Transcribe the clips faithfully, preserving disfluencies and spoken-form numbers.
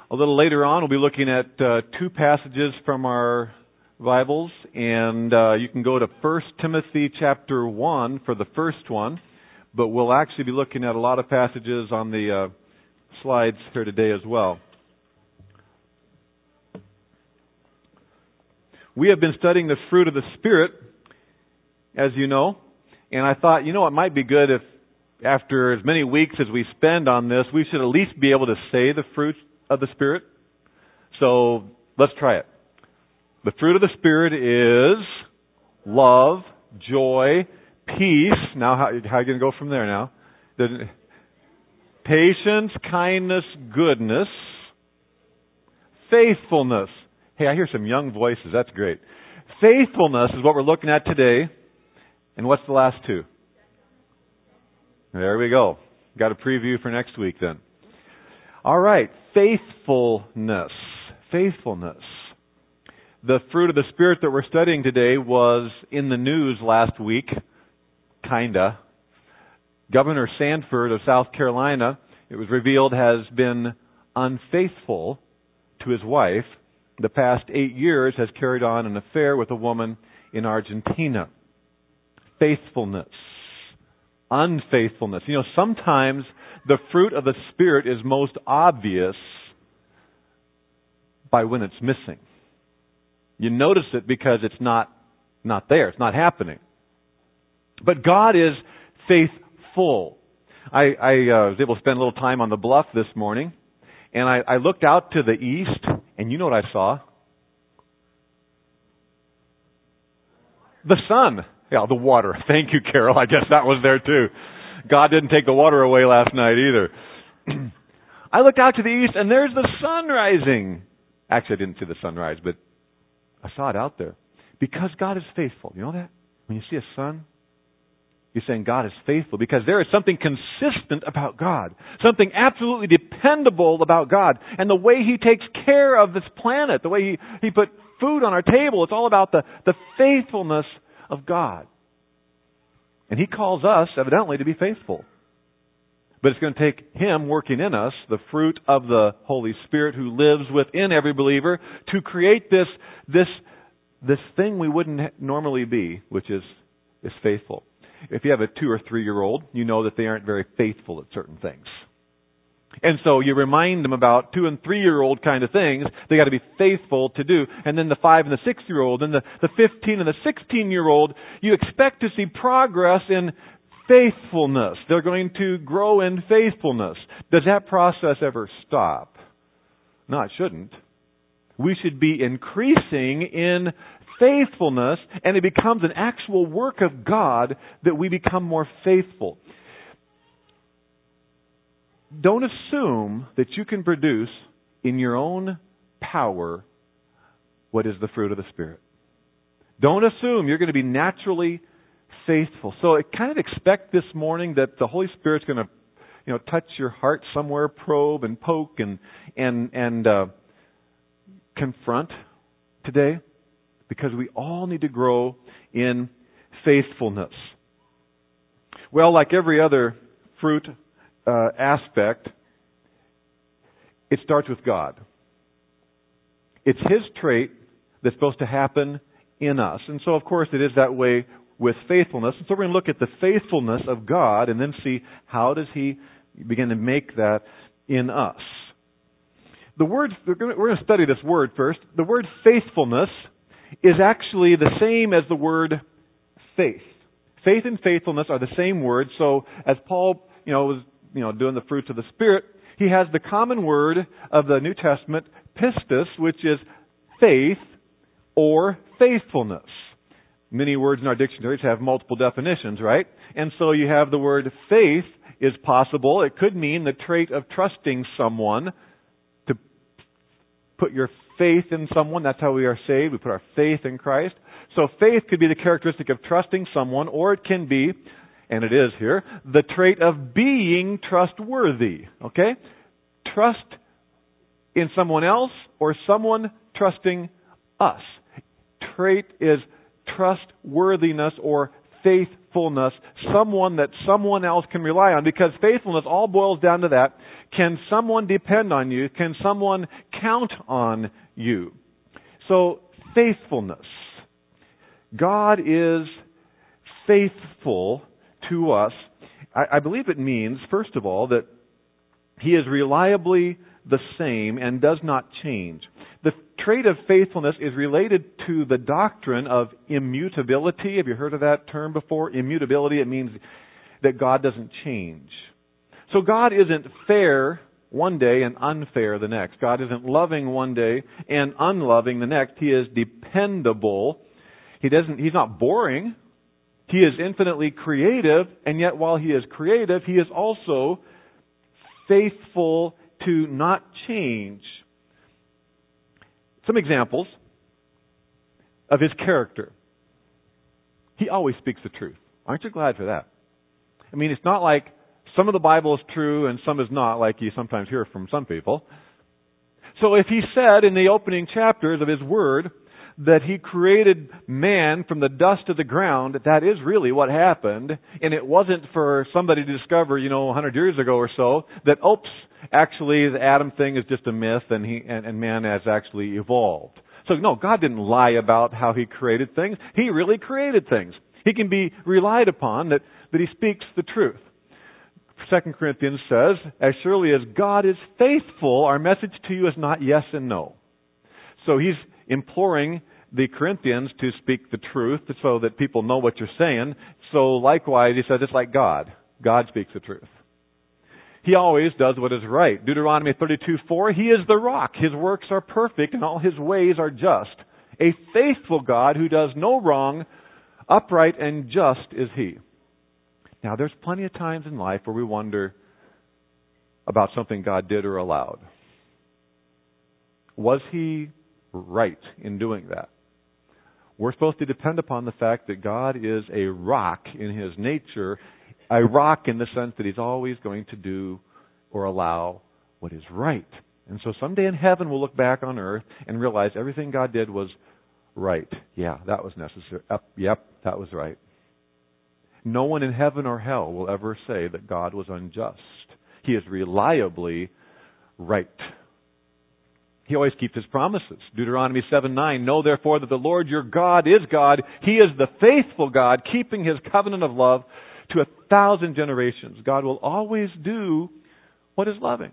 A little later on, we'll be looking at uh, two passages from our Bibles, and uh, you can go to First Timothy chapter one for the first one, but we'll actually be looking at a lot of passages on the uh, slides here today as well. We have been studying the fruit of the Spirit, as you know, and I thought, you know, it might be good if after as many weeks as we spend on this, we should at least be able to say the fruit of the Spirit. So let's try it. The fruit of the Spirit is love, joy, peace. Now, how, how are you going to go from there now? Patience, kindness, goodness, faithfulness. Hey, I hear some young voices. That's great. Faithfulness is what we're looking at today. And what's the last two? There we go. Got a preview for next week then. All right. Faithfulness. Faithfulness. The fruit of the Spirit that we're studying today was in the news last week. Kinda. Governor Sanford of South Carolina, it was revealed, has been unfaithful to his wife. The past eight years has carried on an affair with a woman in Argentina. Faithfulness. Unfaithfulness. You know, sometimes the fruit of the Spirit is most obvious by when it's missing. You notice it because it's not, not there. It's not happening. But God is faithful. I, I uh, was able to spend a little time on the bluff this morning, and I, I looked out to the east, and you know what I saw? The sun. Yeah, the water. Thank you, Carol. I guess that was there too. God didn't take the water away last night either. I looked out to the east, and there's the sun rising. Actually, I didn't see the sunrise, but I saw it out there. Because God is faithful. You know that? When you see a sun, you're saying God is faithful. Because there is something consistent about God. Something absolutely dependable about God. And the way He takes care of this planet, the way He, he put food on our table, it's all about the, the faithfulness of God. And He calls us, evidently, to be faithful. But it's going to take Him working in us, the fruit of the Holy Spirit who lives within every believer, to create this this this thing we wouldn't normally be, which is, is faithful. If you have a two or three-year-old, you know that they aren't very faithful at certain things. And so you remind them about two and three-year-old kind of things they got to be faithful to do. And then the five and the six-year-old and the, the fifteen and the sixteen-year-old, you expect to see progress in faithfulness. They're going to grow in faithfulness. Does that process ever stop? No, it shouldn't. We should be increasing in faithfulness, and it becomes an actual work of God that we become more faithful. Don't assume that you can produce in your own power what is the fruit of the Spirit. Don't assume you're going to be naturally faithful. So I kind of expect this morning that the Holy Spirit's going to, you know, touch your heart somewhere, probe and poke and and and uh, confront today, because we all need to grow in faithfulness. Well, like every other fruit uh, aspect, it starts with God. It's His trait that's supposed to happen in us. And so, of course, it is that way with faithfulness. And so we're going to look at the faithfulness of God and then see how does He begin to make that in us. The word, we're going to study this word first. The word faithfulness is actually the same as the word faith. Faith and faithfulness are the same word. So as Paul, you know, was, you know, doing the fruits of the Spirit, he has the common word of the New Testament, pistis, which is faith or faithfulness. Many words in our dictionaries have multiple definitions, right? And so you have the word faith is possible. It could mean the trait of trusting someone, to put your faith in someone. That's how we are saved. We put our faith in Christ. So faith could be the characteristic of trusting someone, or it can be, and it is here, the trait of being trustworthy. Okay? Trust in someone else or someone trusting us. Trait is trustworthiness or faithfulness someone that someone else can rely on? Because faithfulness all boils down to that. Can someone depend on you? Can someone count on you? So, faithfulness. God is faithful to us. I, I believe it means, first of all, that He is reliably the same and does not change. The trait of faithfulness is related to the doctrine of immutability. Have you heard of that term before? Immutability, it means that God doesn't change. So God isn't fair one day and unfair the next. God isn't loving one day and unloving the next. He is dependable. He doesn't, He's not boring. He is infinitely creative, and yet while He is creative, He is also faithful to not change. Some examples of His character. He always speaks the truth. Aren't you glad for that? I mean, it's not like some of the Bible is true and some is not, like you sometimes hear from some people. So if He said in the opening chapters of His Word that He created man from the dust of the ground, that is really what happened. And it wasn't for somebody to discover, you know, a hundred years ago or so, that, oops, actually the Adam thing is just a myth and he and, and man has actually evolved. So no, God didn't lie about how He created things. He really created things. He can be relied upon that, that He speaks the truth. Second Corinthians says, as surely as God is faithful, our message to you is not yes and no. So he's imploring the Corinthians to speak the truth so that people know what you're saying. So likewise, he says it's like God. God speaks the truth. He always does what is right. Deuteronomy thirty-two four, He is the rock. His works are perfect and all His ways are just. A faithful God who does no wrong, upright and just is He. Now, there's plenty of times in life where we wonder about something God did or allowed. Was He right in doing that? We're supposed to depend upon the fact that God is a rock in His nature, a rock in the sense that He's always going to do or allow what is right. And so someday in heaven we'll look back on earth and realize everything God did was right. Yeah, that was necessary. Uh, yep, that was right. No one in heaven or hell will ever say that God was unjust. He is reliably right. He always keeps His promises. Deuteronomy seven nine, know therefore that the Lord your God is God. He is the faithful God, keeping His covenant of love to a thousand generations. God will always do what is loving.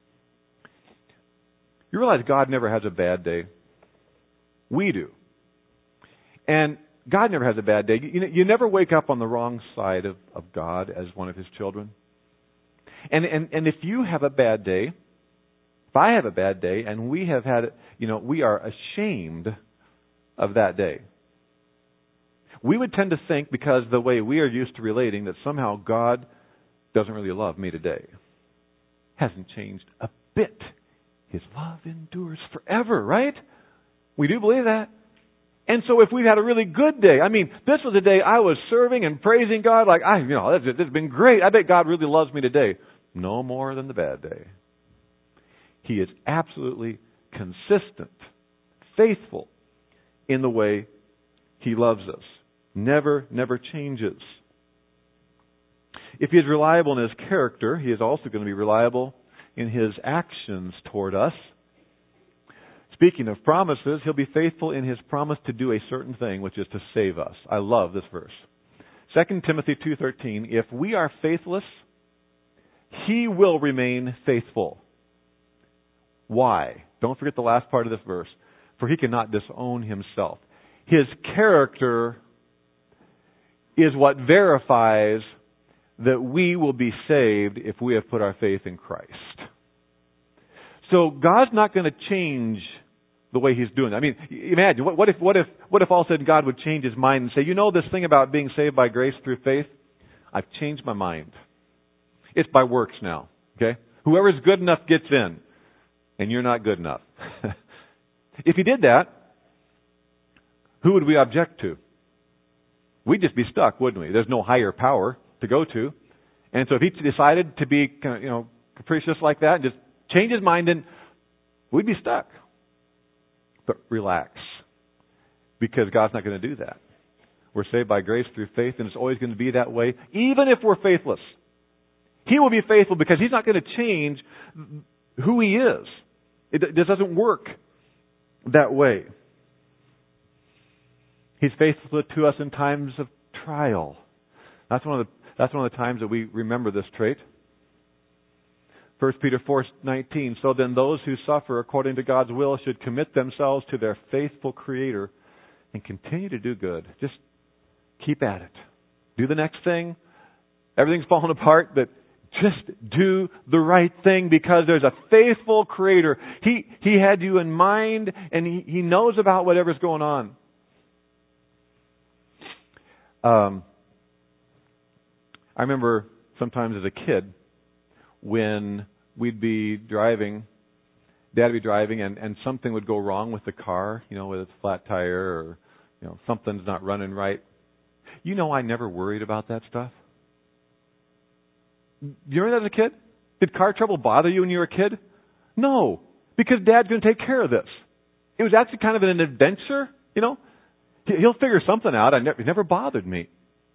You realize God never has a bad day? We do. And God never has a bad day. You, you never wake up on the wrong side of, of God as one of His children. And, and and if you have a bad day, if I have a bad day, and we have had, you know, we are ashamed of that day. We would tend to think, because the way we are used to relating, that somehow God doesn't really love me today. Hasn't changed a bit. His love endures forever, right? We do believe that. And so if we've had a really good day, I mean, this was a day I was serving and praising God, like, I, you know, this has been great. I bet God really loves me today. No more than the bad day. He is absolutely consistent, faithful in the way He loves us. Never, never changes. If He is reliable in His character, He is also going to be reliable in His actions toward us. Speaking of promises, He'll be faithful in His promise to do a certain thing, which is to save us. I love this verse. Second Timothy two thirteen, if we are faithless, He will remain faithful. Why? Don't forget the last part of this verse. For He cannot disown Himself. His character is what verifies that we will be saved if we have put our faith in Christ. So God's not going to change the way He's doing it. I mean, imagine, what, what if what if what if all of a sudden God would change His mind and say, you know this thing about being saved by grace through faith? I've changed my mind. It's by works now. Okay? Whoever's good enough gets in. And you're not good enough. If He did that, who would we object to? We'd just be stuck, wouldn't we? There's no higher power to go to. And so if He decided to be, you know, capricious like that and just change His mind, then we'd be stuck. But relax. Because God's not going to do that. We're saved by grace through faith, and it's always going to be that way, even if we're faithless. He will be faithful because He's not going to change who He is. It, it doesn't work that way. He's faithful to us in times of trial. That's one of the, that's one of the times that we remember this trait. First Peter four nineteen, so then those who suffer according to God's will should commit themselves to their faithful Creator and continue to do good. Just keep at it. Do the next thing. Everything's falling apart, but just do the right thing because there's a faithful Creator. He, he had you in mind, and he, he knows about whatever's going on. Um, I remember sometimes as a kid when we'd be driving, Dad would be driving, and, and something would go wrong with the car, you know, whether it's a flat tire or, you know, something's not running right. You know, I never worried about that stuff. You remember that as a kid? Did car trouble bother you when you were a kid? No, because Dad's going to take care of this. It was actually kind of an adventure, you know. He'll figure something out. I never, it never bothered me.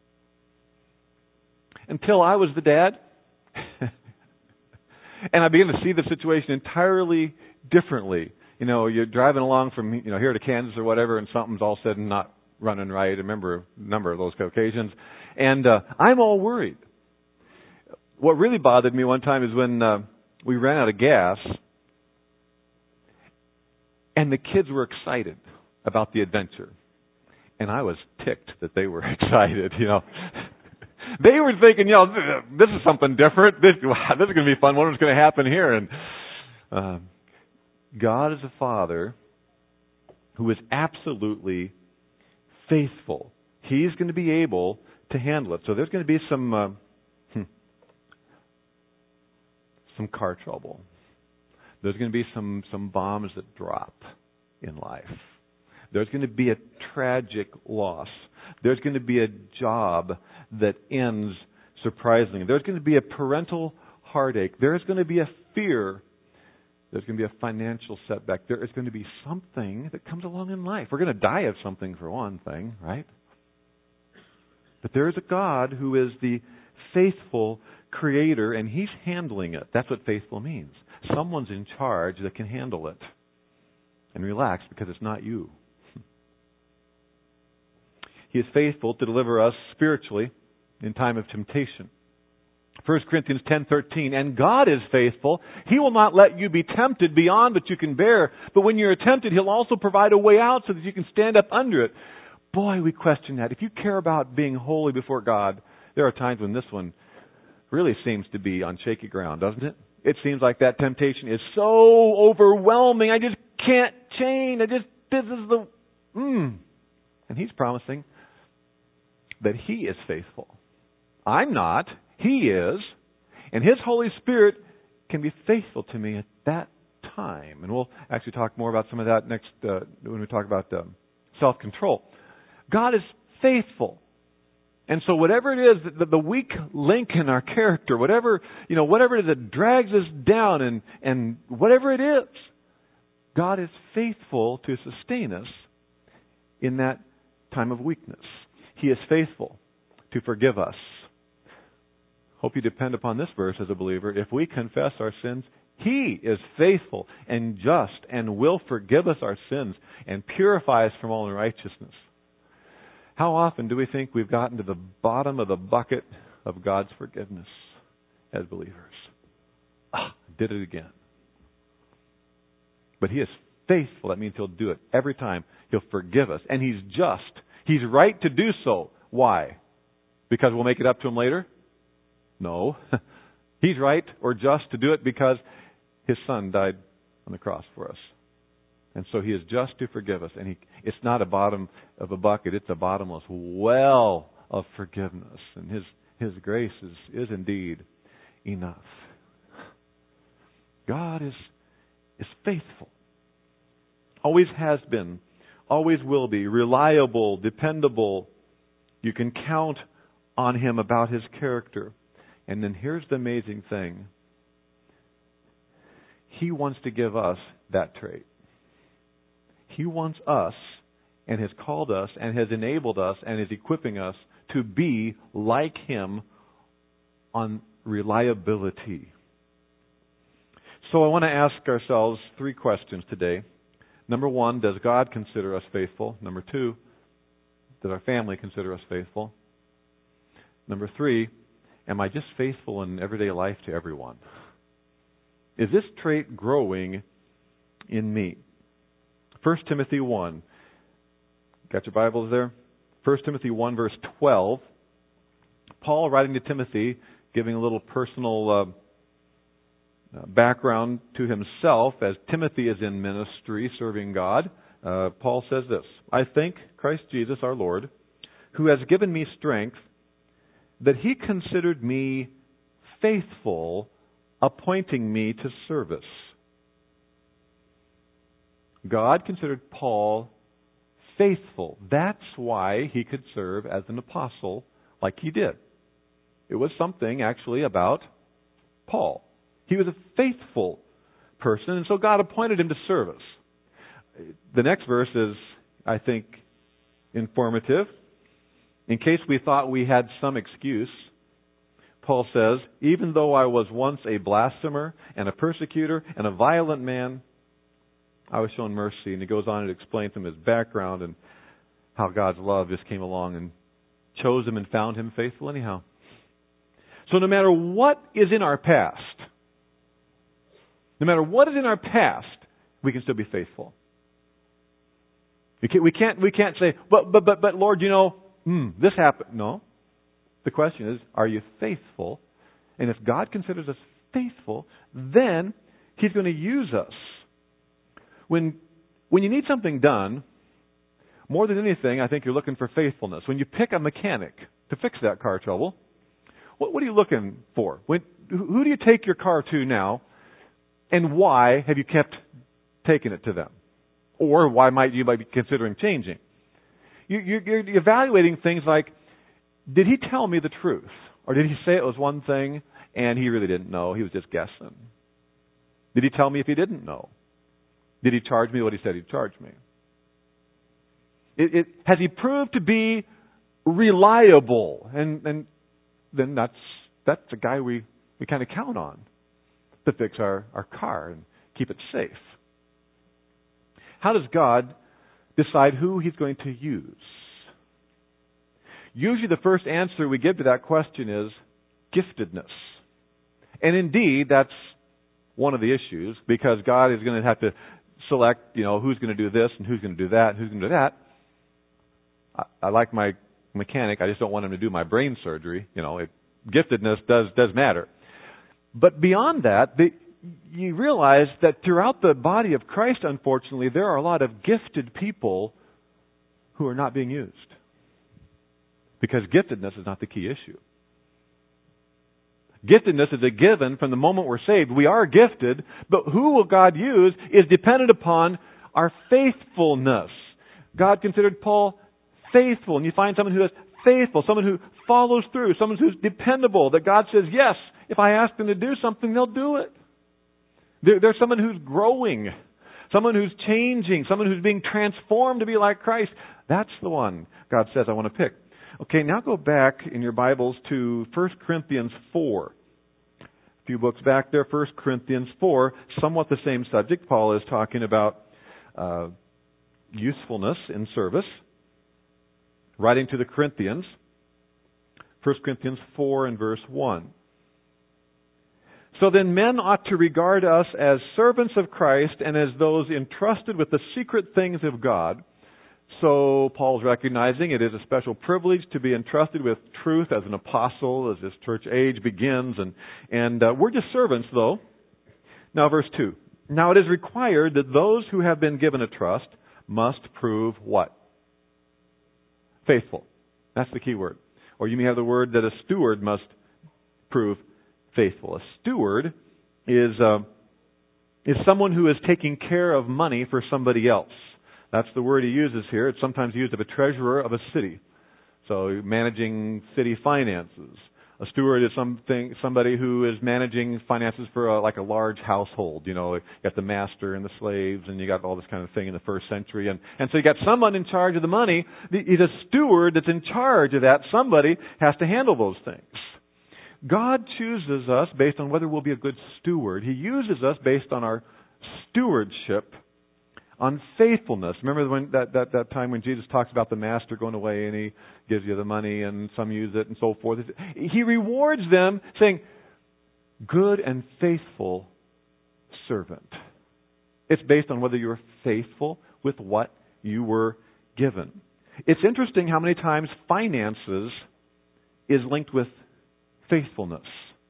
Until I was the dad. And I began to see the situation entirely differently. You know, you're driving along from, you know, here to Kansas or whatever, and something's all of a sudden not running right. I remember a number of those occasions. And uh, I'm all worried. What really bothered me one time is when uh, we ran out of gas, and the kids were excited about the adventure. And I was ticked that they were excited, you know. They were thinking, you know, this is something different. This, wow, this is going to be fun. What is going to happen here? And uh, God is a Father who is absolutely faithful. He's going to be able to handle it. So there's going to be some uh, hmm, some car trouble. There's going to be some some bombs that drop in life. There's going to be a tragic loss. There's going to be a job that ends surprisingly. There's going to be a parental heartache. There's going to be a fear. There's going to be a financial setback. There is going to be something that comes along in life. We're going to die of something for one thing, right? But there is a God who is the faithful Creator, and He's handling it. That's what faithful means. Someone's in charge that can handle it. And relax, because it's not you. He is faithful to deliver us spiritually in time of temptation. First Corinthians ten thirteen, and God is faithful. He will not let you be tempted beyond what you can bear. But when you're tempted, He'll also provide a way out so that you can stand up under it. Boy, we question that. If you care about being holy before God, there are times when this one really seems to be on shaky ground, doesn't it? It seems like that temptation is so overwhelming. I just can't change. I just, this is the, mm. And He's promising that He is faithful. I'm not. He is. And His Holy Spirit can be faithful to me at that time. And we'll actually talk more about some of that next uh, when we talk about um, self-control. God is faithful. And so whatever it is, the, the weak link in our character, whatever, you know, whatever it is that drags us down and, and whatever it is, God is faithful to sustain us in that time of weakness. He is faithful to forgive us. Hope you depend upon this verse as a believer. If we confess our sins, He is faithful and just and will forgive us our sins and purify us from all unrighteousness. How often do we think we've gotten to the bottom of the bucket of God's forgiveness as believers? Ah, did it again. But He is faithful. That means He'll do it every time. He'll forgive us. And He's just. He's right to do so. Why? Because we'll make it up to Him later? No. He's right or just to do it because His Son died on the cross for us. And so He is just to forgive us. And he, it's not a bottom of a bucket. It's a bottomless well of forgiveness. And His, His grace is, is indeed enough. God is, is faithful. Always has been. Always will be. Reliable, dependable. You can count on Him about His character. And then here's the amazing thing. He wants to give us that trait. He wants us and has called us and has enabled us and is equipping us to be like Him on reliability. So I want to ask ourselves three questions today. Number one, does God consider us faithful? Number two, does our family consider us faithful? Number three, am I just faithful in everyday life to everyone? Is this trait growing in me? First Timothy one. Got your Bibles there? First Timothy one, verse twelve. Paul, writing to Timothy, giving a little personal uh, background to himself as Timothy is in ministry serving God. Uh, Paul says this, I thank Christ Jesus our Lord, who has given me strength, that He considered me faithful, appointing me to service. God considered Paul faithful. That's why he could serve as an apostle like he did. It was something actually about Paul. He was a faithful person, and so God appointed him to service. The next verse is, I think, informative. In case we thought we had some excuse, Paul says, even though I was once a blasphemer and a persecutor and a violent man, I was shown mercy. And he goes on to explain to him his background and how God's love just came along and chose him and found him faithful anyhow. So no matter what is in our past, no matter what is in our past, we can still be faithful. We can't, we can't, we can't say, but, but, but, but Lord, you know, hmm, this happened. No. The question is, are you faithful? And if God considers us faithful, then He's going to use us. When, when you need something done, more than anything, I think you're looking for faithfulness. When you pick a mechanic to fix that car trouble, what, what are you looking for? When, who do you take your car to now, and why have you kept taking it to them? Or why might you might be considering changing? You, you, you're evaluating things like, did he tell me the truth? Or did he say it was one thing and he really didn't know? He was just guessing. Did he tell me if he didn't know? Did he charge me what he said he'd charge me? It, it, has he proved to be reliable? And, and then that's that's a guy we, we kind of count on to fix our, our car and keep it safe. How does God decide who He's going to use? Usually the first answer we give to that question is giftedness. And indeed, that's one of the issues, because God is going to have to select, you know, who's going to do this and who's going to do that and who's going to do that. I, I like my mechanic. I just don't want him to do my brain surgery. You know, it, giftedness does does matter. But beyond that, the, you realize that throughout the body of Christ, unfortunately, there are a lot of gifted people who are not being used. Because giftedness is not the key issue. Giftedness is a given from the moment we're saved. We are gifted, but who will God use is dependent upon our faithfulness. God considered Paul faithful, and you find someone who is faithful, someone who follows through, someone who's dependable, that God says, yes, if I ask them to do something, they'll do it. There's someone who's growing, someone who's changing, someone who's being transformed to be like Christ. That's the one God says I want to pick. Okay, now go back in your Bibles to First Corinthians four. A few books back there, First Corinthians four, somewhat the same subject. Paul is talking about uh, usefulness in service. Writing to the Corinthians, First Corinthians four and verse one. So then men ought to regard us as servants of Christ and as those entrusted with the secret things of God. So Paul's recognizing it is a special privilege to be entrusted with truth as an apostle as this church age begins. And, and uh, we're just servants, though. Now, verse two. Now it is required that those who have been given a trust must prove what? Faithful. That's the key word. Or you may have the word that a steward must prove faithful. A steward is uh, is someone who is taking care of money for somebody else. That's the word he uses here. It's sometimes used of a treasurer of a city. So managing city finances. A steward is something, somebody who is managing finances for a, like a large household. You know, you got the master and the slaves, and you got all this kind of thing in the first century. And, and so you got someone in charge of the money. He's a steward that's in charge of that. Somebody has to handle those things. God chooses us based on whether we'll be a good steward. He uses us based on our stewardship, on faithfulness. Remember when that, that, that time when Jesus talks about the master going away and he gives you the money and some use it and so forth. He rewards them saying, good and faithful servant. It's based on whether you're faithful with what you were given. It's interesting how many times finances is linked with faithfulness.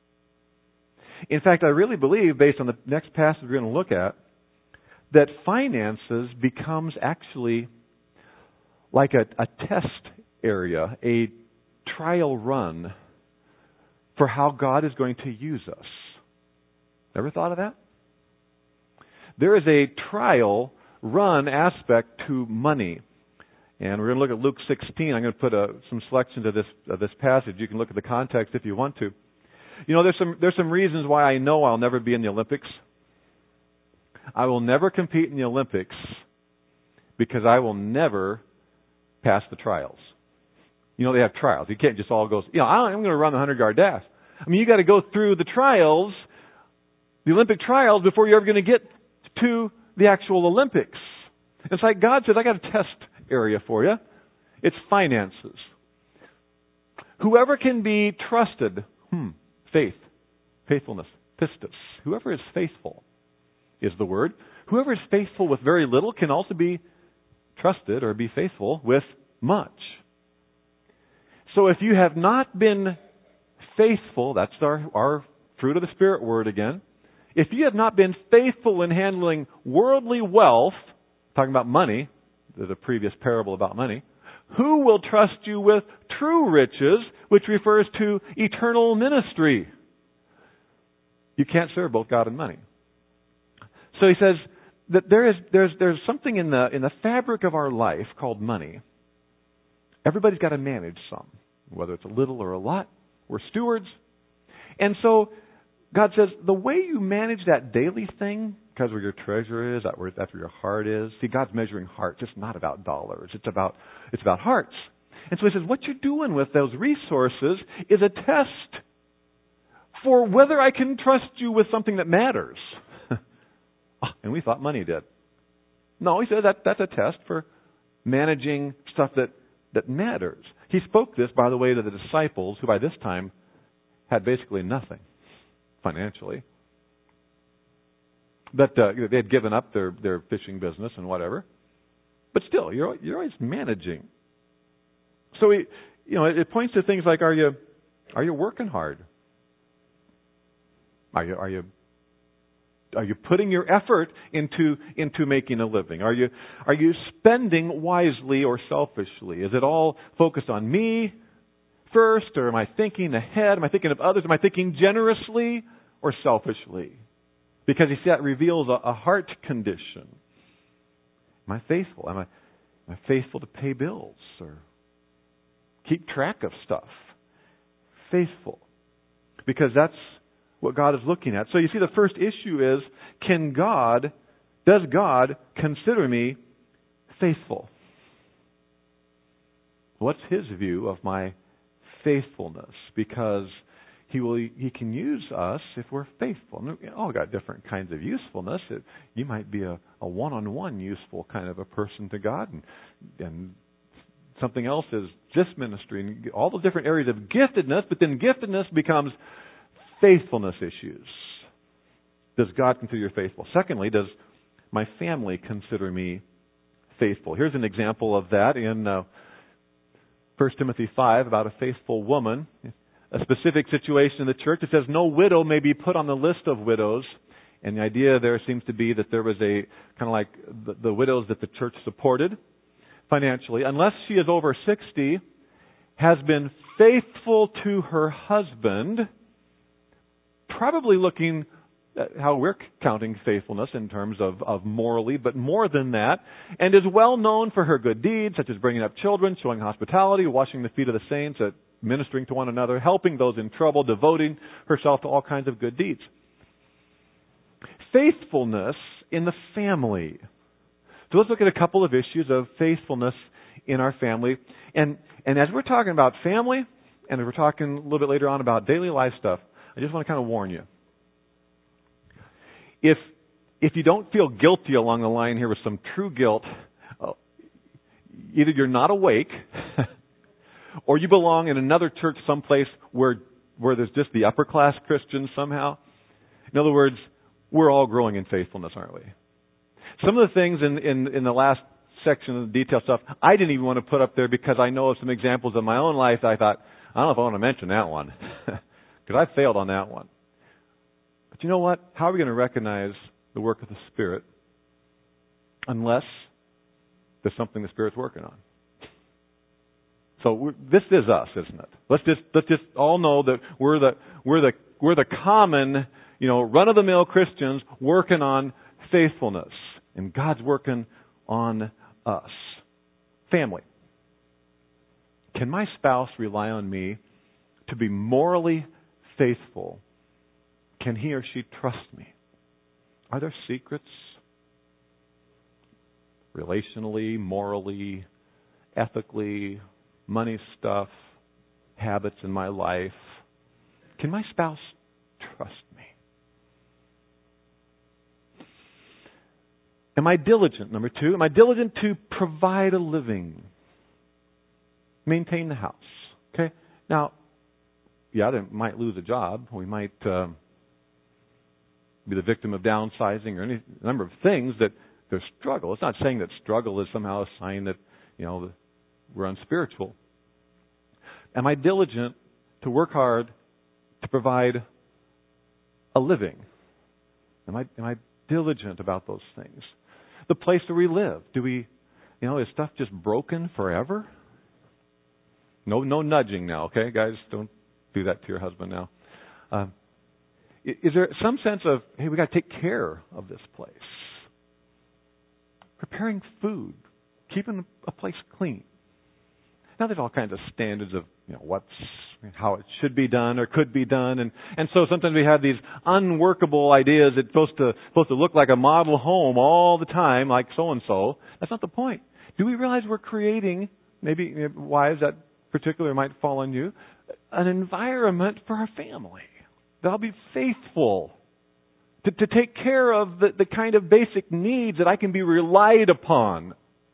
In fact, I really believe, based on the next passage we're going to look at, that finances becomes actually like a, a test area, a trial run for how God is going to use us. Ever thought of that? There is a trial run aspect to money. And we're going to look at Luke sixteen. I'm going to put a, some selections of this of this passage. You can look at the context if you want to. You know, there's some there's some reasons why I know I'll never be in the Olympics. I will never compete in the Olympics because I will never pass the trials. You know, they have trials. You can't just all go, you know, I'm going to run the hundred-yard dash. I mean, you got to go through the trials, the Olympic trials, before you're ever going to get to the actual Olympics. It's like God says, I got a test area for you. It's finances. Whoever can be trusted, hmm, faith, faithfulness, pistis. Whoever is faithful is the word. Whoever is faithful with very little can also be trusted or be faithful with much. So if you have not been faithful, that's our, our fruit of the Spirit word again. If you have not been faithful in handling worldly wealth, talking about money, there's a previous parable about money, who will trust you with true riches, which refers to eternal ministry? You can't serve both God and money. So he says that there is there's there's something in the in the fabric of our life called money. Everybody's got to manage some, whether it's a little or a lot. We're stewards. And so God says the way you manage that daily thing, because where your treasure is, that's where, that's where your heart is. See, God's measuring hearts. It's not about dollars. It's about it's about hearts. And so he says what you're doing with those resources is a test for whether I can trust you with something that matters. And we thought money did. No, he said that that's a test for managing stuff that, that matters. He spoke this, by the way, to the disciples, who by this time had basically nothing financially. But uh, they had given up their, their fishing business and whatever. But still, you're you're always managing. So he, you know, it, it points to things like: Are you are you working hard? Are you are you Are you putting your effort into into making a living? Are you are you spending wisely or selfishly? Is it all focused on me first, or am I thinking ahead? Am I thinking of others? Am I thinking generously or selfishly? Because you see, that reveals a, a heart condition. Am I faithful? Am I, am I faithful to pay bills or keep track of stuff? Faithful. Because that's what God is looking at. So you see, the first issue is, can God, does God consider me faithful? What's His view of my faithfulness? Because He will, He can use us if we're faithful. And we all got different kinds of usefulness. It, you might be a, a one-on-one useful kind of a person to God, and, and something else is just ministry, and all the different areas of giftedness. But then giftedness becomes faithfulness issues. Does God consider you faithful? Secondly, does my family consider me faithful? Here's an example of that in uh, First Timothy five about a faithful woman. A specific situation in the church. It says, no widow may be put on the list of widows. And the idea there seems to be that there was a kind of like the, the widows that the church supported financially, unless she is over sixty, has been faithful to her husband, probably looking at how we're counting faithfulness in terms of, of morally, but more than that, and is well known for her good deeds, such as bringing up children, showing hospitality, washing the feet of the saints, et ministering to one another, helping those in trouble, devoting herself to all kinds of good deeds. Faithfulness in the family. So let's look at a couple of issues of faithfulness in our family. And and as we're talking about family, and as we're talking a little bit later on about daily life stuff, I just want to kind of warn you. If if you don't feel guilty along the line here with some true guilt, either you're not awake or you belong in another church someplace where where there's just the upper class Christians somehow. In other words, we're all growing in faithfulness, aren't we? Some of the things in, in, in the last section of the detail stuff, I didn't even want to put up there because I know of some examples of my own life that I thought, I don't know if I want to mention that one because I failed on that one. But you know what? How are we going to recognize the work of the Spirit unless there's something the Spirit's working on? So we're, this is us, isn't it? Let's just let's just all know that we're the we're the we're the common, you know, run-of-the-mill Christians working on faithfulness. And God's working on us. Family. Can my spouse rely on me to be morally faithful? Can he or she trust me? Are there secrets? Relationally, morally, ethically, money stuff, habits in my life. Can my spouse trust me? Am I diligent? Number two, am I diligent to provide a living? Maintain the house. Okay? Now, yeah, they might lose a job. We might uh, be the victim of downsizing or any number of things that there's struggle. It's not saying that struggle is somehow a sign that, you know, we're unspiritual. Am I diligent to work hard to provide a living? Am I am I diligent about those things? The place where we live. Do we, you know, is stuff just broken forever? No, no nudging now, okay, guys? Don't do that to your husband now. Uh, is there some sense of, hey, we got to take care of this place? Preparing food, keeping a place clean. Now there's all kinds of standards of, you know, what's how it should be done or could be done, and and so sometimes we have these unworkable ideas that's supposed to supposed to look like a model home all the time, like so and so. That's not the point. Do we realize we're creating, maybe wives, that particular might fall on you, an environment for our family that'll be faithful to, to take care of the, the kind of basic needs that I can be relied upon.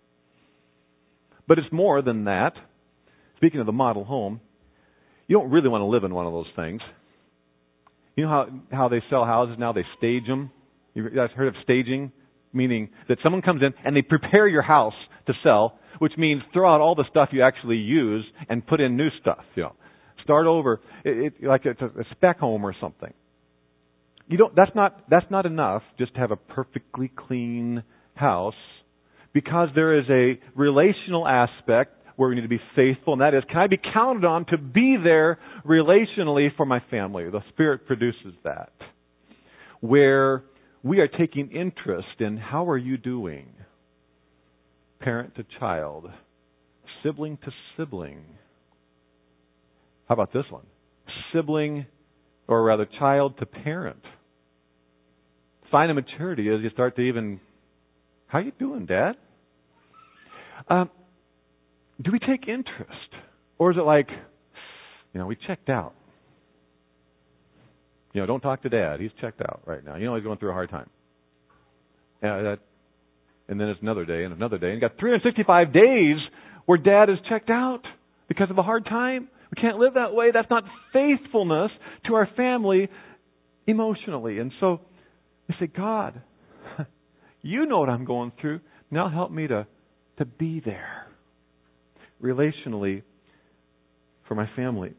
But it's more than that. Speaking of the model home, you don't really want to live in one of those things. You know how, how they sell houses now? They stage them. You guys heard of staging? Meaning that someone comes in and they prepare your house to sell, which means throw out all the stuff you actually use and put in new stuff. You know, start over, it, it, like it's a, a spec home or something. You don't. That's not. That's not enough just to have a perfectly clean house, because there is a relational aspect where we need to be faithful, and that is, can I be counted on to be there relationally for my family? The Spirit produces that, where we are taking interest in how are you doing, parent to child, sibling to sibling. How about this one? Sibling, or rather child to parent. Sign of maturity is you start to even, how you doing, Dad? Um, do we take interest? Or is it like, you know, we checked out. You know, don't talk to Dad. He's checked out right now. You know he's going through a hard time. Yeah, that, and then it's another day and another day. And you got three hundred sixty-five days where Dad is checked out because of a hard time. We can't live that way. That's not faithfulness to our family emotionally. And so we say, God, you know what I'm going through. Now help me to, to be there relationally for my family.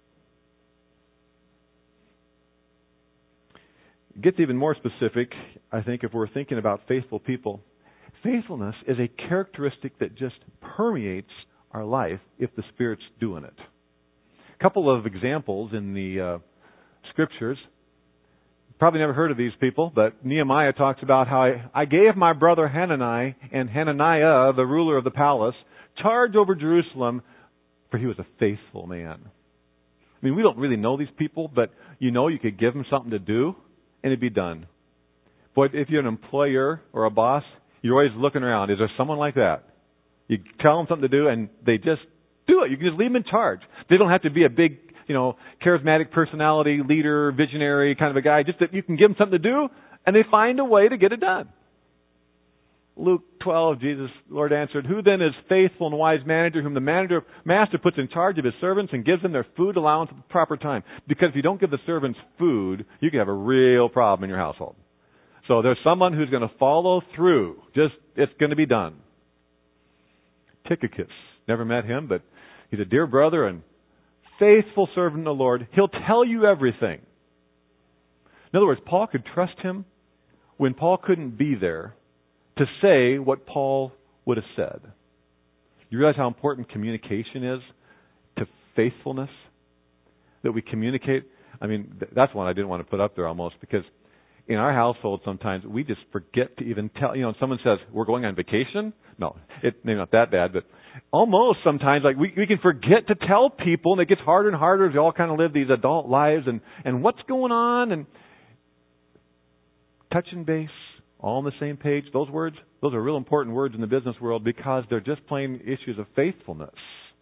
It gets even more specific, I think, if we're thinking about faithful people. Faithfulness is a characteristic that just permeates our life if the Spirit's doing it. A couple of examples in the uh, Scriptures. Probably never heard of these people, but Nehemiah talks about how I, I gave my brother Hanani and Hananiah, the ruler of the palace, charge over Jerusalem for he was a faithful man. I mean, we don't really know these people, but you know you could give them something to do, and it'd be done. Boy, if you're an employer or a boss, you're always looking around. Is there someone like that? You tell them something to do, and they just do it. You can just leave them in charge. They don't have to be a big, you know, charismatic personality, leader, visionary kind of a guy. Just that you can give them something to do, and they find a way to get it done. Luke twelve, Jesus, Lord answered, who then is faithful and wise manager, whom the manager, master puts in charge of his servants and gives them their food allowance at the proper time? Because if you don't give the servants food, you can have a real problem in your household. So there's someone who's going to follow through. Just, it's going to be done. Tychicus, never met him, but he's a dear brother and faithful servant of the Lord. He'll tell you everything. In other words, Paul could trust him when Paul couldn't be there to say what Paul would have said. You realize how important communication is to faithfulness? That we communicate. I mean, that's one I didn't want to put up there almost, because in our household sometimes we just forget to even tell. You know, when someone says, we're going on vacation. No, it maybe not that bad, but almost sometimes like we, we can forget to tell people, and it gets harder and harder as we all kind of live these adult lives, and, and what's going on, and touching base. All on the same page. Those words, those are real important words in the business world because they're just plain issues of faithfulness.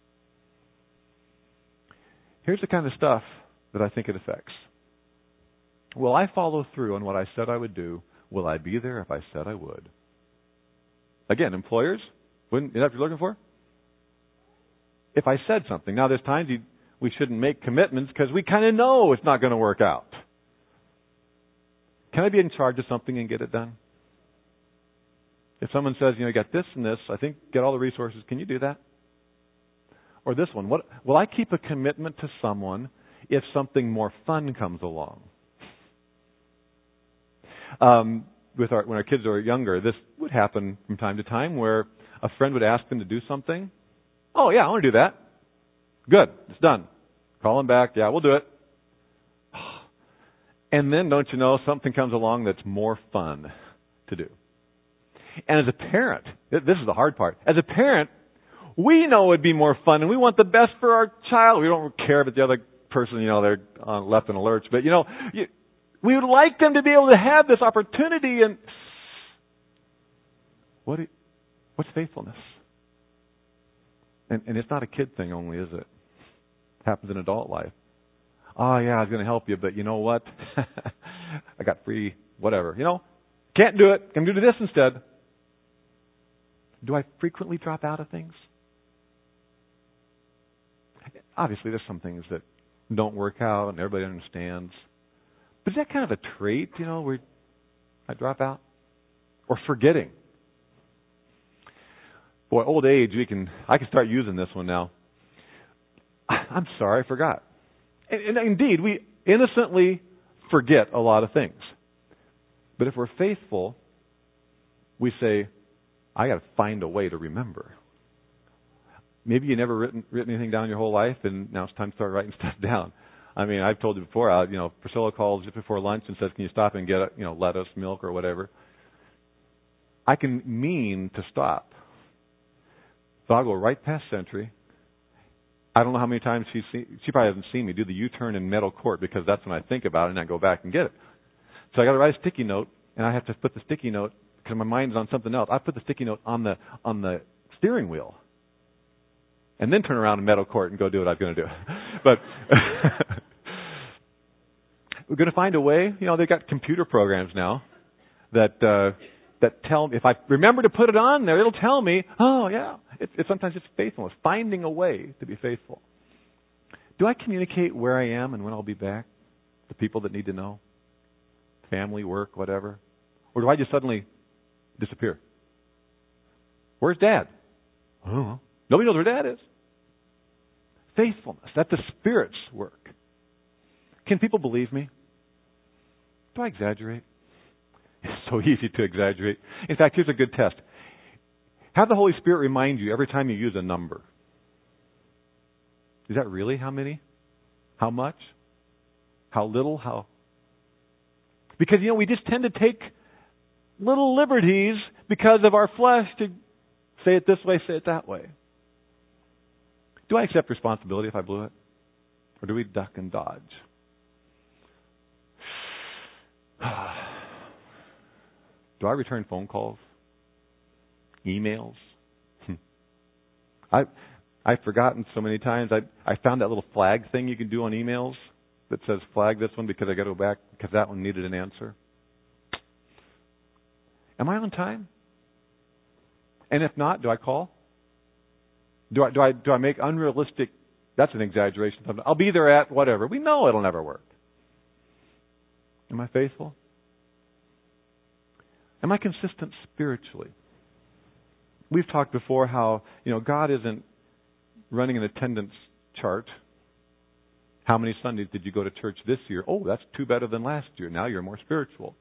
Here's the kind of stuff that I think it affects. Will I follow through on what I said I would do? Will I be there if I said I would? Again, employers, wouldn't, is that what you're looking for? If I said something. Now, there's times you, we shouldn't make commitments because we kind of know it's not going to work out. Can I be in charge of something and get it done? If someone says, you know, you got this and this, I think get all the resources. Can you do that? Or this one, what, will I keep a commitment to someone if something more fun comes along? Um, with our, when our kids were younger, this would happen from time to time where a friend would ask them to do something. Oh, yeah, I want to do that. Good, it's done. Call them back. Yeah, we'll do it. And then, don't you know, something comes along that's more fun to do. And as a parent, this is the hard part. As a parent, we know it'd be more fun, and we want the best for our child. We don't care about the other person, you know, they're on left in a lurch. But, you know, you, we would like them to be able to have this opportunity. And what? Do you, what's faithfulness? And, and it's not a kid thing only, is it? It happens in adult life. Oh, yeah, I was going to help you, but you know what? I got free whatever. You know, can't do it. Can do this instead. Do I frequently drop out of things? Obviously, there's some things that don't work out and everybody understands. But is that kind of a trait, you know, where I drop out? Or forgetting? Boy, old age, we can. I can start using this one now. I'm sorry, I forgot. And, and indeed, we innocently forget a lot of things. But if we're faithful, we say, I got to find a way to remember. Maybe you never written written anything down your whole life, and now it's time to start writing stuff down. I mean, I've told you before. I, you know, Priscilla calls just before lunch and says, "Can you stop and get a, you know lettuce, milk, or whatever?" I can mean to stop, so I'll go right past Century. I don't know how many times she's seen, she probably hasn't seen me do the U-turn in Meadow Court because that's when I think about it and I go back and get it. So I got to write a sticky note, and I have to put the sticky note because my mind's on something else. I put the sticky note on the on the steering wheel, and then turn around in Meadow Court and go do what I was going to do. But we're going to find a way. You know, they've got computer programs now that uh, that tell me if I remember to put it on there, it'll tell me. Oh yeah, it, it sometimes it's faithfulness, finding a way to be faithful. Do I communicate where I am and when I'll be back to people that need to know? Family, work, whatever? Or do I just suddenly disappear? Where's Dad? I don't know. Nobody knows where Dad is. Faithfulness. That's the Spirit's work. Can people believe me? Do I exaggerate? It's so easy to exaggerate. In fact, here's a good test. Have the Holy Spirit remind you every time you use a number. Is that really how many? How much? How little? How? Because, you know, we just tend to take little liberties because of our flesh to say it this way, say it that way. Do I accept responsibility if I blew it? Or do we duck and dodge? Do I return phone calls? Emails? I, I've forgotten so many times. I, I found that little flag thing you can do on emails that says flag this one because I got to go back because that one needed an answer. Am I on time? And if not, do I call? Do I do I do I make unrealistic? That's an exaggeration. I'll be there at whatever. We know it'll never work. Am I faithful? Am I consistent spiritually? We've talked before how, you know, God isn't running an attendance chart. How many Sundays did you go to church this year? Oh, that's two better than last year. Now you're more spiritual.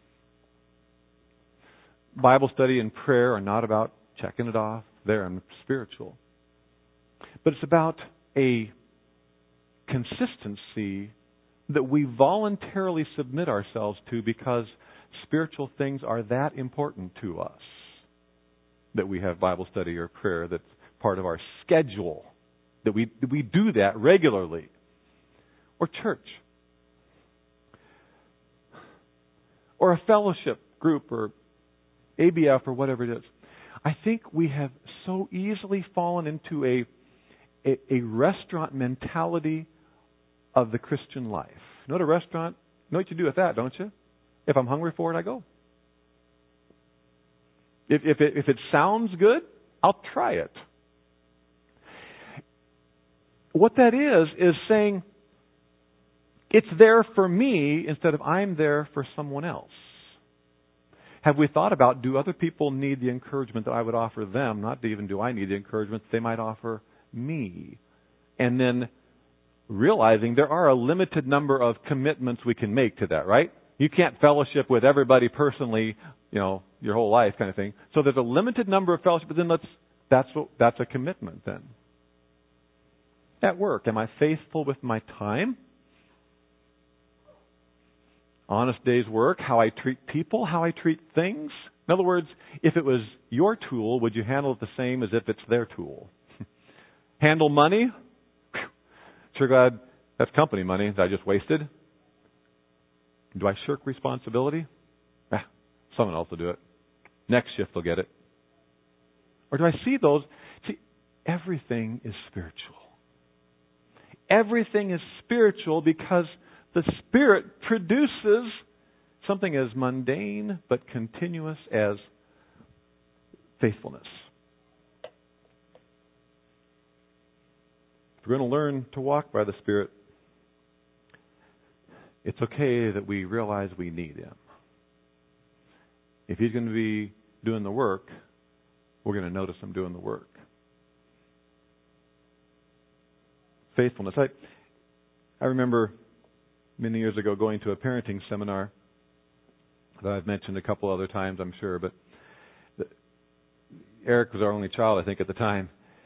Bible study and prayer are not about checking it off. There, I'm spiritual. But it's about a consistency that we voluntarily submit ourselves to because spiritual things are that important to us. That we have Bible study or prayer that's part of our schedule. That we, that we do that regularly. Or church. Or a fellowship group or A B F or whatever it is. I think we have so easily fallen into a, a, a restaurant mentality of the Christian life. You know what a restaurant, you know what you do with that, don't you? If I'm hungry for it, I go. If, if, it, if it sounds good, I'll try it. What that is, is saying it's there for me instead of I'm there for someone else. Have we thought about, do other people need the encouragement that I would offer them? Not even do I need the encouragement that they might offer me. And then realizing there are a limited number of commitments we can make to that, right? You can't fellowship with everybody personally, you know, your whole life kind of thing. So there's a limited number of fellowships, but then let's, that's, what, that's a commitment then. At work, am I faithful with my time? Honest day's work, how I treat people, how I treat things. In other words, if it was your tool, would you handle it the same as if it's their tool? Handle money? Whew. Sure glad that's company money that I just wasted. Do I shirk responsibility? Eh, someone else will do it. Next shift will get it. Or do I see those? See, everything is spiritual. Everything is spiritual because the Spirit produces something as mundane but continuous as faithfulness. If we're going to learn to walk by the Spirit, it's okay that we realize we need Him. If He's going to be doing the work, we're going to notice Him doing the work. Faithfulness. I, I remember many years ago going to a parenting seminar that I've mentioned a couple other times, I'm sure, but the, Eric was our only child, I think, at the time.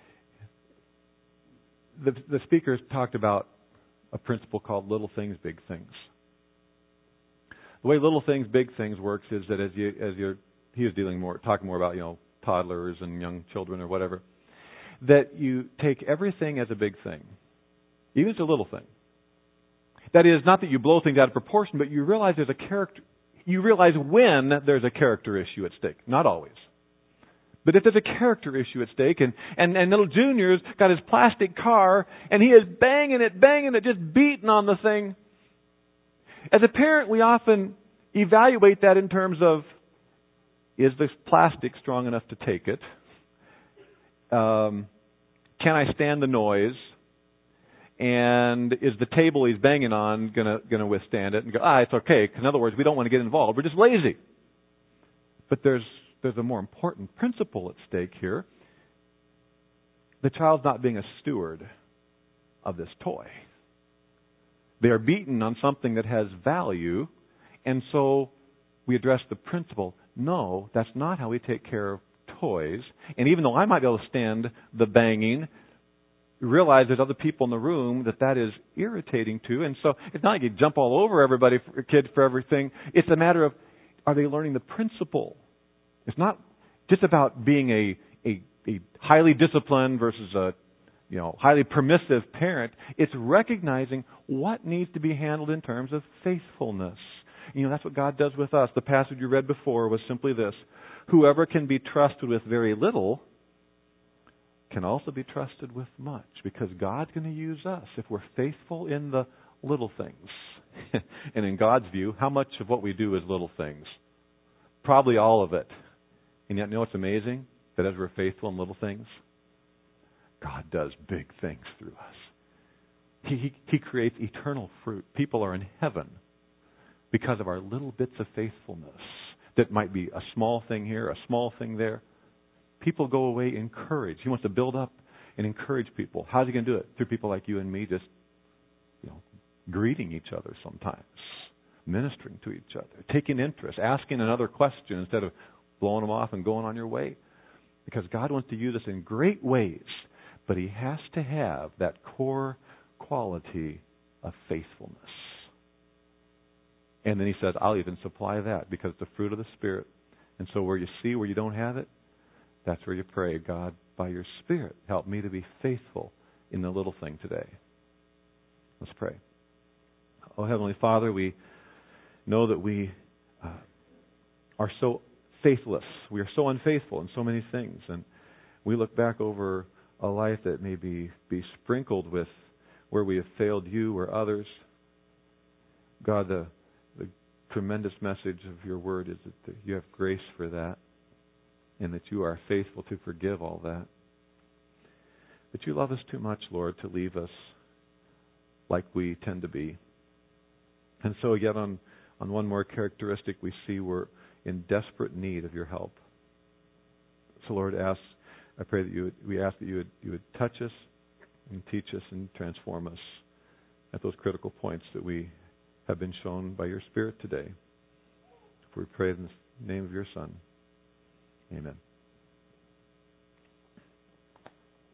The, the speakers talked about a principle called little things, big things. The way little things, big things works is that as you, as you're, he was dealing more, talking more about, you know, toddlers and young children or whatever, that you take everything as a big thing, even if it's a little thing. That is, not that you blow things out of proportion, but you realize there's a character. You realize when there's a character issue at stake. Not always. But if there's a character issue at stake, and, and, and little Junior's got his plastic car, and he is banging it, banging it, just beating on the thing. As a parent, we often evaluate that in terms of, is this plastic strong enough to take it? Um, can I stand the noise? And is the table he's banging on gonna gonna withstand it? And go, ah, it's okay. In other words, we don't want to get involved. We're just lazy. But there's there's a more important principle at stake here. The child's not being a steward of this toy. They are beaten on something that has value, and so we address the principle. No, that's not how we take care of toys. And even though I might be able to stand the banging, realize there's other people in the room that that is irritating to. And so it's not like you jump all over everybody, for kid, for everything. It's a matter of, are they learning the principle? It's not just about being a, a, a highly disciplined versus a you know, highly permissive parent. It's recognizing what needs to be handled in terms of faithfulness. You know, that's what God does with us. The passage you read before was simply this: whoever can be trusted with very little can also be trusted with much, because God's going to use us if we're faithful in the little things. And in God's view, how much of what we do is little things? Probably all of it. And yet, you know what's amazing? That as we're faithful in little things, God does big things through us. He, he, he creates eternal fruit. People are in heaven because of our little bits of faithfulness. That might be a small thing here, a small thing there. People go away encouraged. He wants to build up and encourage people. How's He going to do it? Through people like you and me, just, you know, greeting each other sometimes, ministering to each other, taking interest, asking another question instead of blowing them off and going on your way. Because God wants to use us in great ways, but He has to have that core quality of faithfulness. And then He says, I'll even supply that, because it's the fruit of the Spirit. And so where you see where you don't have it, that's where you pray, God, by your Spirit, help me to be faithful in the little thing today. Let's pray. Oh, Heavenly Father, we know that we uh, are so faithless. We are so unfaithful in so many things. And we look back over a life that may be, be sprinkled with where we have failed you or others. God, the, the tremendous message of your word is that you have grace for that, and that you are faithful to forgive all that. But you love us too much, Lord, to leave us like we tend to be. And so yet on, on one more characteristic, we see we're in desperate need of your help. So Lord, ask, I pray that you would, we ask that you would, you would touch us and teach us and transform us at those critical points that we have been shown by your Spirit today. For we pray in the name of your Son. Amen.